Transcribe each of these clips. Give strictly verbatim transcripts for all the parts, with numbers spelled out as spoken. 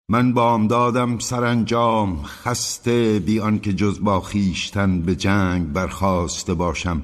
من بامدادم سرانجام خسته، بی آنکه جز با خویشتن به جنگ برخاسته باشم.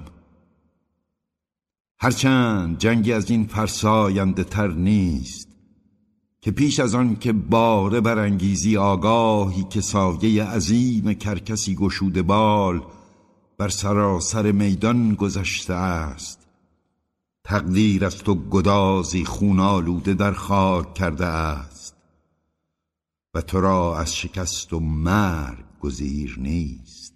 هرچند جنگی از این فرساینده تر نیست که پیش از آن که باره برانگیزی آگاهی که سایه عظیم کرکسی گشوده بال بر سراسر میدان گذشته است، تقدیر از تو گدازی خون آلوده در خاک کرده است و تو را از شکست و مرگ گزیر نیست.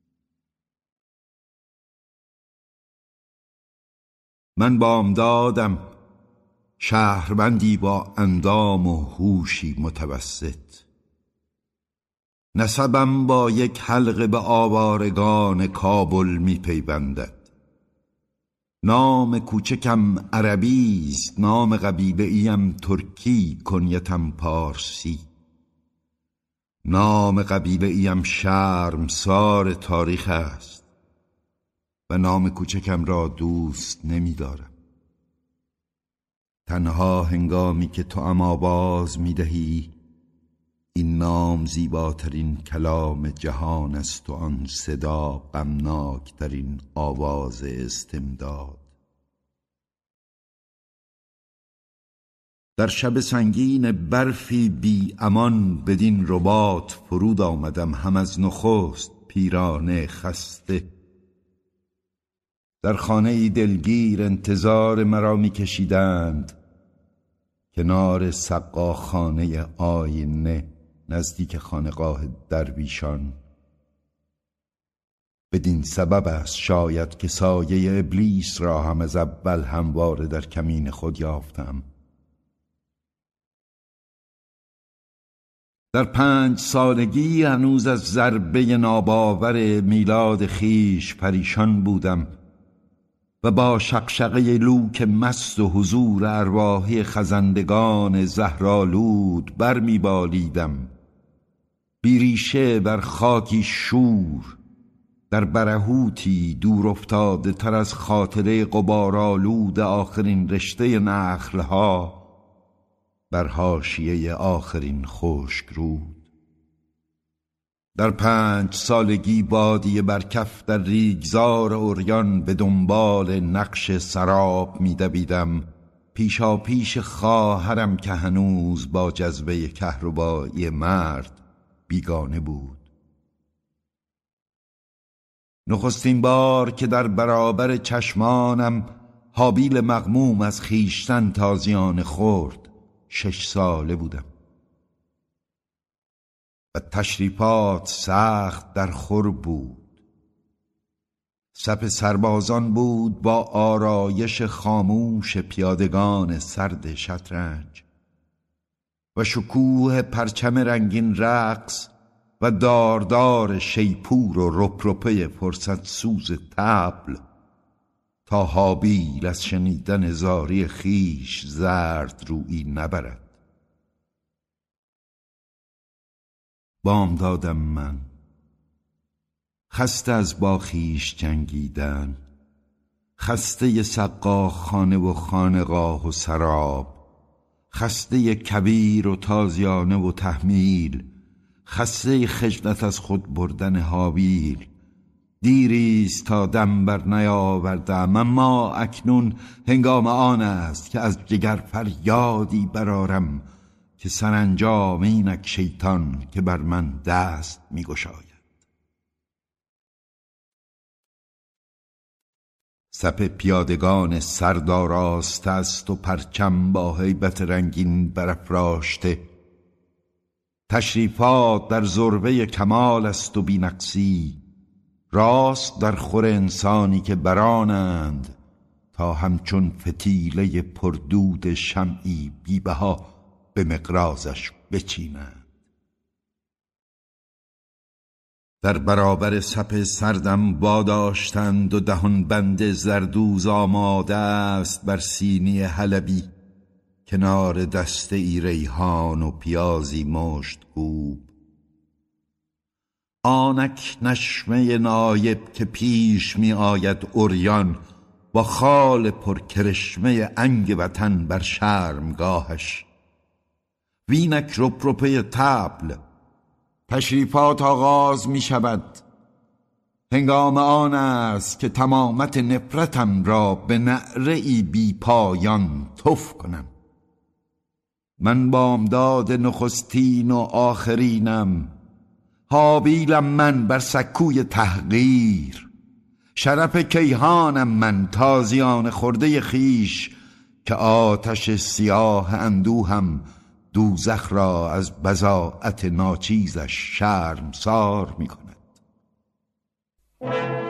من بامدادم شهروندی با اندام و هوشی متوسط، نسبم با یک حلقه به آوارگان کابل می پیوندد. نام کوچکم عربی است، نام قبیله ایم ترکی، کنیتم پارسی. نام قبیله ایم شرمسار تاریخ است و نام کوچکم را دوست نمی دارم. تنها هنگامی که تو ام آواز می دهی این نام زیباترین کلام جهان است و آن صدا غمناکترین آواز استمداد. در شب سنگین برفی بی امان بدین رباط فرود آمدم، هم از نخست پیرانه خسته. در خانه دلگیر انتظار مرا می کشیدند، کنار سقاخانه آینه نزدیک خانقاه درویشان. بدین سبب است شاید که سایه ابلیس را هم از اول همواره در کمین خود یافتم. در پنج سالگی هنوز از ضربه ناباور میلاد خیش پریشان بودم و با شقشقه لوک مست و حضور ارواحی خزندگان زهرآلود بر می بالیدم، بیریشه بر خاکی شور، در برهوتی دور افتاده تر از خاطره غبارآلود آخرین رشته نخلها بر حاشیه آخرین خشک رود. در پنج سالگی بادیه بر کف در ریگزار عریان به دنبال نقش سراب می دویدم، پیشا پیش خواهرم که هنوز با جذبه کهربایی مرد بیگانه بود. نخستین بار که در برابر چشمانم حابیل مغموم از خیشتن تازیانه خورد شش ساله بودم و تشریفات سخت در خور بود. صف سربازان بود با آرایش خاموش پیادگان سرد شطرنج و شکوه پرچم رنگین رقص و داردار شیپور و رپرپه فرصت سوز طبل، تا حابیل از شنیدن زاری خیش زرد رویی نبرد. بامدادم من خسته از با خویش جنگیدن، خسته سقاخانه و خانقاه و سراب، خسته کبیر و تازیانه و تحمیل، خسته خجلت از خود بردن حابیل. دیریست تا دم بر نیاوردم، اما اکنون هنگام آن است که از جگر فریادی برارم که سرانجام اینک شیطان که بر من دست می گشاید. صف پیادگان سرداراست است و پرچم با هیبت رنگین برافراشته. تشریفات در ذروه کمال است و بی‌نقصی، راست در خور انسانی که برانند تا همچون فتیله پردود شمعی بی‌بها به مقرازش بچینند. در برابر صف سردم واداشتند و دهان بند زردوز آماده است بر سینی حلبی، کنار دسته ای ریحان و پیازی مشت‌کوب. آنک نشمه نایب که پیش می آید عریان با خال پرکرشمه انگ وطن بر شرمگاهش وینک رپرپه طبل. تشریفات آغاز می شود. هنگام آن است که تمامت نفرتم را به نعره ای بی پایان تف کنم. من بامداد نخستین و آخرینم، حابیلم من بر سکوی تحقیر. شرف کیهانم من تازیان خورده خیش، که آتش سیاه اندوهم دوزخ را از بضاعت ناچیزش شرمسار می کند.